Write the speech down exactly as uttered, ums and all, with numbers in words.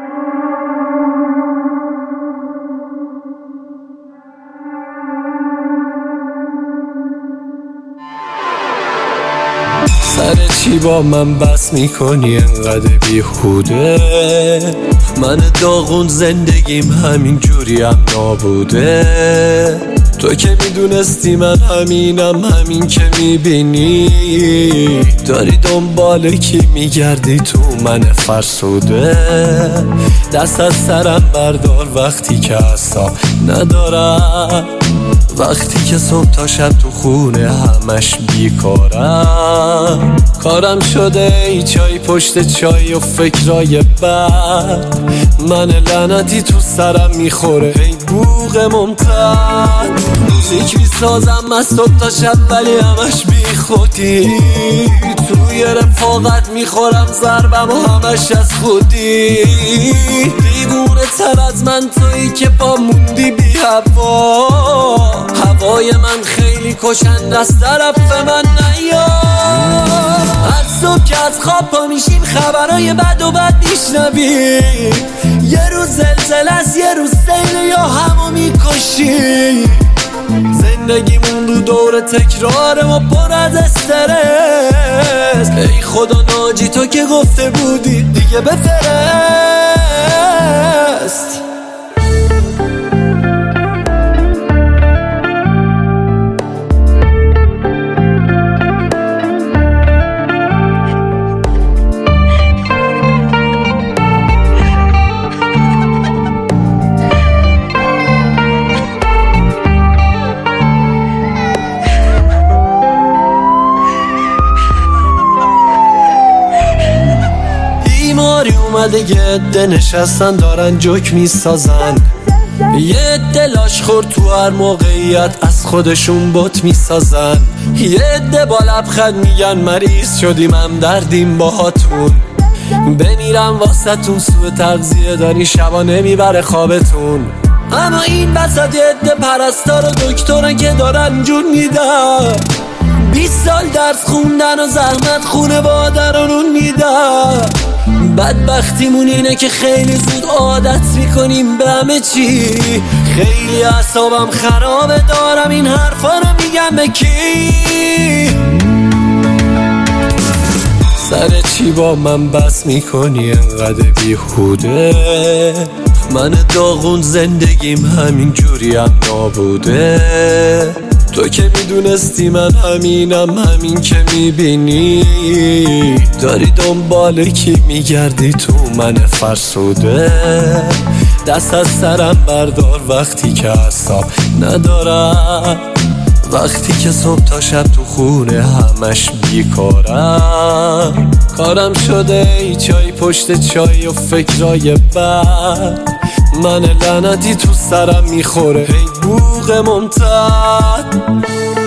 سر چی با من بس میکنی انقدر بیهوده؟ من داغون زندگیم همین جوری هم نابوده. تو که میدونستی من همینم، همین که میبینی داری دنبال کی میگردی تو من فرسوده. دست از سرم بردار وقتی که اصلا ندارم، وقتی که صبح تا شب تو خونه همش بیکارم. کارم شده ای چای پشت چای و فکرای بد، من لعنتی تو سرم میخوره ای بوق ممتد. موزیک میسازم از صبح تا شب ولی همش بی خودی، توی رفاقت میخورم ضربم و همش از خودی. دیوونه تر از من تویی که با موندی بی هوا، هوای من خیلی کشند از طرف من نیا. هر صبح که از خواب پا میشیم خبرهای بد و بد میشنویم، یه روز زلزله است یه روز سیل یا همو میکشیم. زندگیمون دو دور تکراره و پر از استرس، ای خدا ناجی تو که گفته بودی دیگه بفرست. اومده یه عده نشستن دارن جوک میسازن، یه عده لاش خور تو هر موقعیت از خودشون بت میسازن، یه عده با لبخند میگن مریض شدیم هم دردیم باهاتون. بمیرم واسهتون سوء تغذیه داری شبا نمیبره خوابتون. اما این وسط یه عده پرستار و دکترن که دارن جون میدن، بیست سال درس خوندن و زحمت خونه بادرانون میدن. بدبختیمون اینه که خیلی زود عادت میکنیم به همه چی. خیلی اعصابم خرابه دارم این حرفا رو میگم به کی؟ سر چی با من بس میکنی انقدر بیهوده؟ من داغون زندگیم همین جوری هم نابوده. تو که میدونستی من همینم، همین که میبینی داری دنبال کی میگردی تو من فرسوده. دست از سرم بردار وقتی که اصلا ندارم، وقتی که صبح تا شب تو خونه همش بیکارم. کارم شده ای چای پشت چای و فکرای بد، من لعنتی تو سرم میخوره ای بوق ممتد.